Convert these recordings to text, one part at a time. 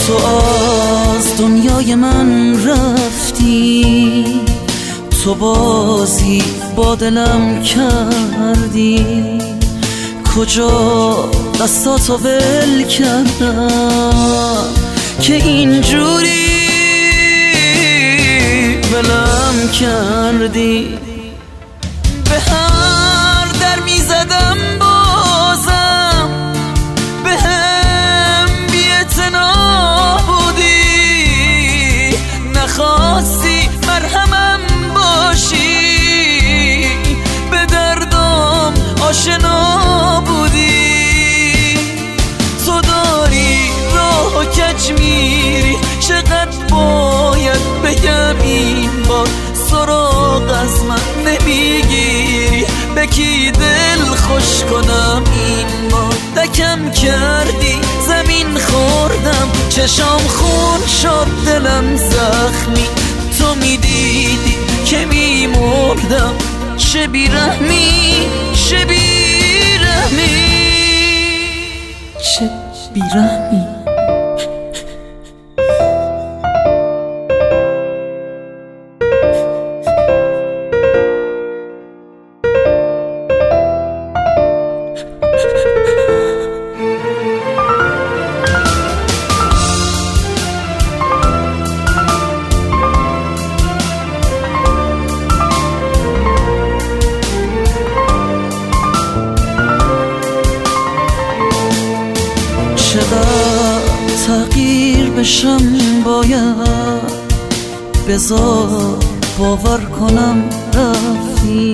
تو از دنیای من رفتی، تو بازی با دلم کردی. کجا دستاتو ول کردم که اینجوری ولم کردی؟ به هر در میزدم بازم به هم بی‌اعتنا بودی، نخواستی مرهمم باشی، به دردم آشنا بودی. تو داری راه و کج میری، چقدر باید بگم این بار سراغ از من نمیگیری؟ به کی دل خوش کنم این بار؟ دکم کردی زمین خوردم، چشام خون شد دلم زخمی. تو میدیدی که میمردم، چه بیرحمی، چه بیرحمی، چه بیرحمی. چقدر تغییر بشم باید، بذار باور کنم رفتی.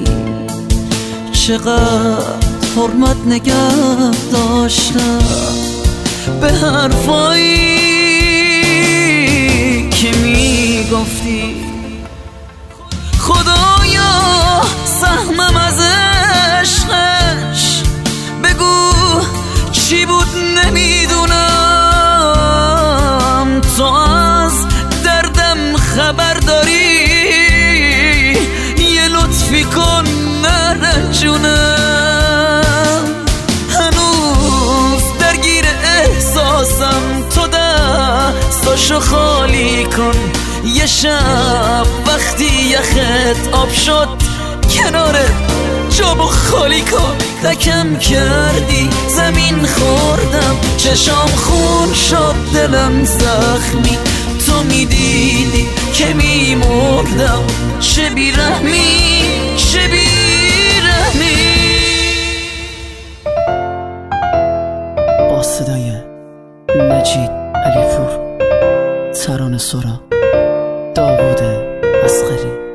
چقدر حرمت نگه داشتم به حرفایی که میگفتی. خدایا سهمم از عشقش بگو چی بود نمیدونم. تو از دردم خبر داری، یه لطفی کن نرنجونم. هنوز درگیر احساسم، تو دستاشو خالی کن. یه شب وقتی یخت آب شد کنارت جابو خالی کن. دکم کردی زمین خوردم، چشام خون شد دلم زخمی. تو میدیدی که میمردم، چه بیرحمی، چه بیرحمی. با صدای مجید علیپور، ترانه سرا، داوود اصغری.